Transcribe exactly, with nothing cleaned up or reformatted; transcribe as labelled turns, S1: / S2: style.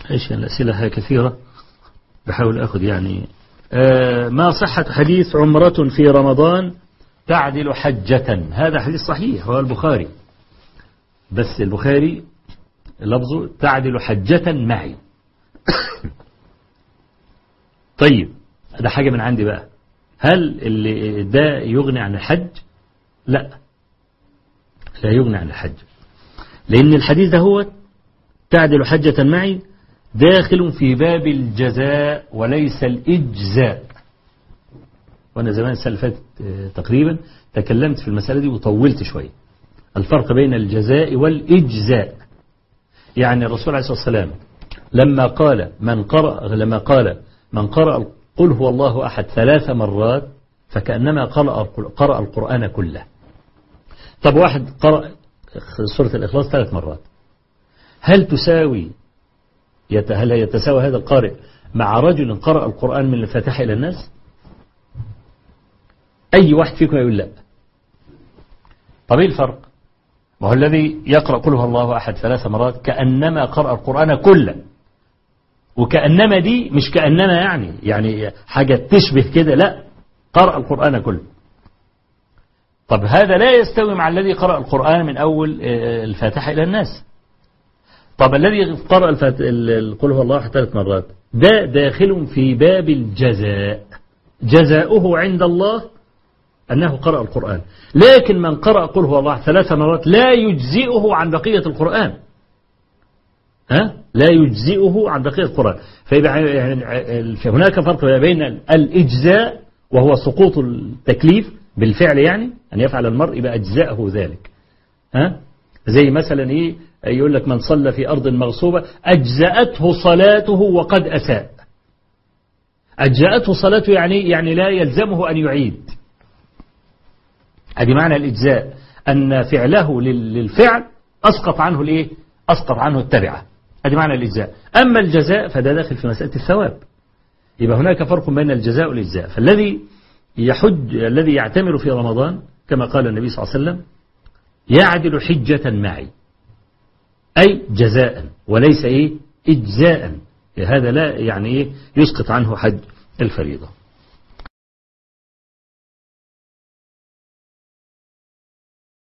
S1: ايش الأسئلة هي كثيرة، بحاول أخذ يعني. آه ما صحة حديث عمرة في رمضان تعدل حجة؟ هذا حديث صحيح، هو البخاري، بس البخاري لفظه تعدل حجة معي. طيب ده حاجة من عندي بقى، هل اللي ده يغني عن الحج؟ لا، لا يغني عن الحج، لأن الحديث ده هو تعدل حجة معي داخل في باب الجزاء وليس الإجزاء. وأنا زمان السنة اللي فاتت تقريبا تكلمت في المسألة دي وطولت شوية، الفرق بين الجزاء والإجزاء. يعني الرسول عليه الصلاة والسلام لما قال من قرأ لما قال من قرأ قل هو الله أحد ثلاث مرات فكأنما قرأ قرأ القرآن كله. طب واحد قرأ سورة الإخلاص ثلاث مرات، هل تساوي هل يتساوي هذا القارئ مع رجل قرأ القرآن من الفاتحة إلى الناس؟ أي واحد فيكم يقول لا. طب ايه الفرق؟ ما هو الذي يقرأ قل هو الله أحد ثلاث مرات كأنما قرأ القرآن كله، وكأنما دي مش كأنما يعني يعني حاجة تشبه كده، لا، قرأ القرآن كله. طب هذا لا يستوي مع الذي قرأ القرآن من أول الفاتحة إلى الناس. طب الذي قرأ قل هو الله أحد ثلاث مرات ده داخل في باب الجزاء، جزاؤه عند الله أنه قرأ القرآن، لكن من قرأ قل هو الله ثلاث مرات لا يجزئه عن بقية القرآن، ها؟ لا يجزئه عن بقية القرآن. فيبقى يعني هناك فرق بين الإجزاء وهو سقوط التكليف بالفعل، يعني أن يفعل المرء يبقى أجزاءه ذلك، ها؟ زي مثلا إيه يقول لك من صلى في أرض مغصوبة أجزأته صلاته وقد أساء. أجزأته صلاته يعني يعني لا يلزمه أن يعيد. هذه معنى الإجزاء، أن فعله للفعل أسقط عنه الإيه؟ أسقط عنه التبعة. هذه معنى الإجزاء. أما الجزاء فده داخل في مسألة الثواب. يبقى هناك فرق بين الجزاء والإجزاء. فالذي يحج الذي يعتمر في رمضان كما قال النبي صلى الله عليه وسلم يعدل حجة معي، أي جزاء وليس إيه؟ إجزاء. هذا لا يعني إيه؟ يسقط عنه حج الفريضة.